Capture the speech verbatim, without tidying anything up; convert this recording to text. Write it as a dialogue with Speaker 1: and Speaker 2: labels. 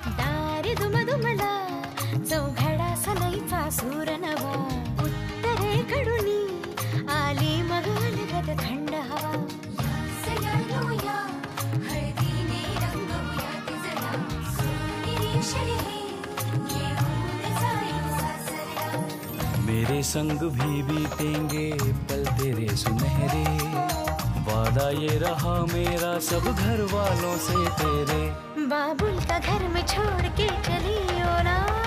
Speaker 1: दारी दुमदुमला चौघडा सनईचा सूर नवा उत्तरेकडून आली मग अलगद थंड हवा सयानुया हळदीने रंगवूया तिजला सोनेरी शरी येऊन जाईल सासरला
Speaker 2: मेरे संग भी बीतेंगे पल तेरे सुनहरे वादा ये रहा मेरा सब घर वालों से तेरे
Speaker 1: बाबुल का घर में छोड़ के चली ओ ना